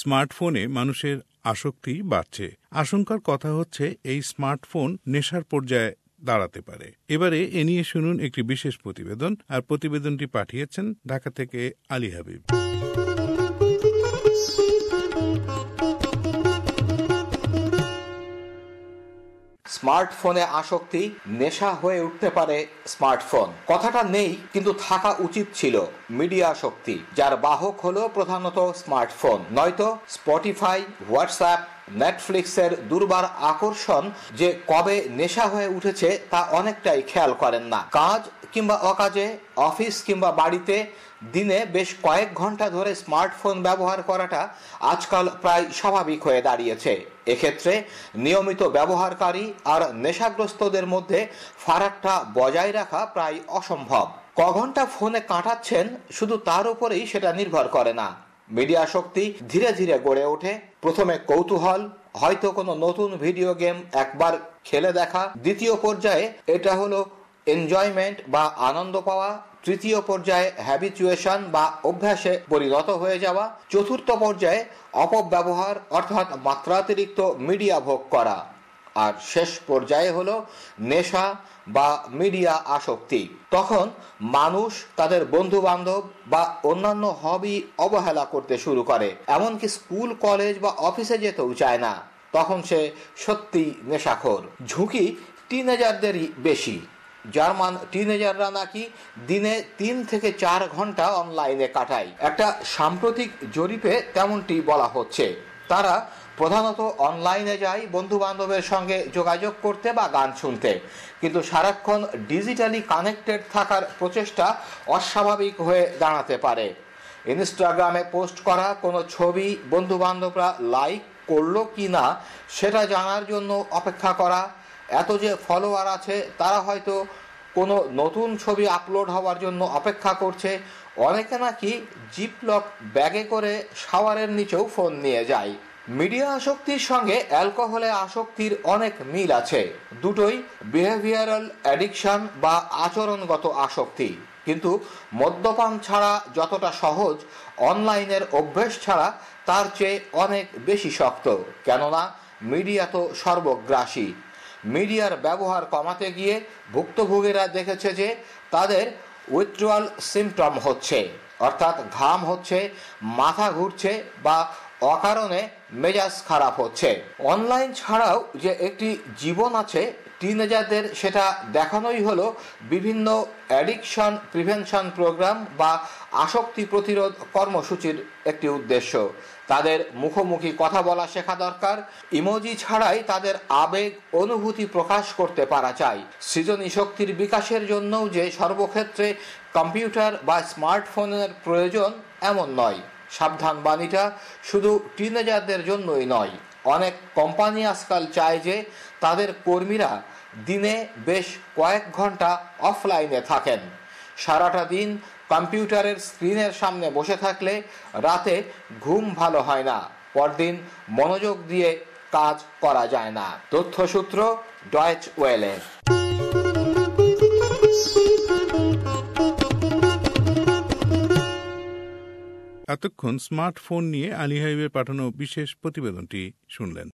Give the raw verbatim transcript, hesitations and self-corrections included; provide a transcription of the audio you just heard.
স্মার্টফোনে মানুষের আসক্তি বাড়ছে। আশঙ্কার কথা হচ্ছে এই স্মার্টফোন নেশার পর্যায়ে দাঁড়াতে পারে। এবারে এ নিয়ে শুনুন একটি বিশেষ প্রতিবেদন। আর প্রতিবেদনটি পাঠিয়েছেন ঢাকা থেকে আলী হাবিব। স্মার্টফোনে আসক্তি নেশা হয়ে উঠতে পারে। স্মার্টফোন কথাটা নেই, কিন্তু থাকা উচিত ছিল। মিডিয়া আসক্তি, যার বাহক হলো প্রধানত স্মার্টফোন, নয়তো স্পটিফাই, হোয়াটসঅ্যাপ, নেটফ্লিক্সের দুর্বার আকর্ষণ যে কবে নেশা হয়ে উঠেছে তা অনেকটাই খেয়াল করেন না। কাজ কিংবা অকাজে, অফিস কিংবা বাড়িতে দিনে বেশ কয়েক ঘন্টা ধরে স্মার্টফোন ব্যবহার করাটা আজকাল প্রায় স্বাভাবিক হয়ে দাঁড়িয়েছে। এক্ষেত্রে নিয়মিত ব্যবহারকারী আর নেশাগ্রস্তদের মধ্যে ফারাকটা বজায় রাখা প্রায় অসম্ভব। ক ঘন্টা ফোনে কাটাচ্ছেন শুধু তার উপরেই সেটা নির্ভর করে না। মিডিয়া আসক্তি ধীরে ধীরে গড়ে ওঠে। প্রথমে কৌতূহল, হয়তো কোনো নতুন ভিডিও গেম একবার খেলে দেখা। দ্বিতীয় পর্যায়ে এটা হলো এনজয়মেন্ট বা আনন্দ পাওয়া। তৃতীয় পর্যায়ে হ্যাবিচুয়েশন বা অভ্যাসে পরিণত হয়ে যাওয়া। চতুর্থ পর্যায়ে অপব্যবহার অর্থাৎ মাত্রাতিরিক্ত মিডিয়া ভোগ করা। আর শেষ পর্যায়ে হলো নেশা বা মিডিয়া আসক্তি। তখন মানুষ তাদের বন্ধু বান্ধব বা অন্যান্য হবি অবহেলা করতে শুরু করে, এমনকি স্কুল, কলেজ বা অফিসে যেতেও চায় না। তখন সে সত্যি নেশাখোর। ঝুঁকি টিনেজারদেরই বেশি। জার্মান টিনেজাররা নাকি দিনে তিন থেকে চার ঘন্টা অনলাইনে কাটায়। একটা সাম্প্রতিক জরিপে তেমনটি বলা হচ্ছে। তারা প্রধানত অনলাইনে যায় বন্ধু বান্ধবের সঙ্গে যোগাযোগ করতে বা গান শুনতে, কিন্তু সারাক্ষণ ডিজিটালি কানেক্টেড থাকার প্রচেষ্টা অস্বাভাবিক হয়ে দাঁড়াতে পারে। ইনস্টাগ্রামে পোস্ট করা কোনো ছবি বন্ধু বান্ধবরা লাইক করলো কি না সেটা জানার জন্য অপেক্ষা করা। এত যে ফলোয়ার আছে তারা হয়তো কোনো নতুন ছবি আপলোড হওয়ার জন্য অপেক্ষা করছে। অনেকে নাকি জিপলক ব্যাগে করে শাওয়ারের নিচেও ফোন নিয়ে যায়। মিডিয়া আসক্তির সঙ্গে অ্যালকোহলে আসক্তির অনেক মিল আছে। দুটোই বিহেভিয়ারাল অ্যাডিকশন বা আচরণগত আসক্তি, কিন্তু মদ্যপান ছাড়া যতটা সহজ, অনলাইনের অভ্যেস ছাড়া তার চেয়ে অনেক বেশি শক্ত। কেননা মিডিয়া তো সর্বগ্রাসী। মিডিয়ার ব্যবহার কমাতে গিয়ে ভুক্তভোগীরা দেখেছে যে তাদের উইথড্রয়াল সিমটম হচ্ছে, অর্থাৎ ঘাম হচ্ছে, মাথা ঘুরছে বা অকারণে মেজাজ খারাপ হচ্ছে। অনলাইন ছাড়াও যে একটি জীবন আছে টিনেজারদের, সেটা দেখানোই হলো বিভিন্ন অ্যাডিকশন প্রিভেনশন প্রোগ্রাম বা আসক্তি প্রতিরোধ কর্মসূচির একটি উদ্দেশ্য। তাদের মুখোমুখি কথা বলা শেখা দরকার। ইমোজি ছাড়াই তাদের আবেগ অনুভূতি প্রকাশ করতে পারা চাই। সৃজনী শক্তির বিকাশের জন্যও যে সর্বক্ষেত্রে কম্পিউটার বা স্মার্টফোনের প্রয়োজন এমন নয়। সাবধান বাণীটা শুধু টিনেজারদের জন্যই নয়। অনেক কোম্পানি আজকাল চায় যে তাদের কর্মীরা দিনে বেশ কয়েক ঘন্টা অফলাইনে থাকেন। সারাটা দিন কম্পিউটারের স্ক্রিনের সামনে বসে থাকলে রাতে ঘুম ভালো হয় না, পরদিন মনোযোগ দিয়ে কাজ করা যায় না। তথ্যসূত্র ডয়েচ ওয়েলে। এতক্ষণ স্মার্টফোন নিয়ে আলী হাবিবের পাঠানো বিশেষ প্রতিবেদনটি শুনলেন।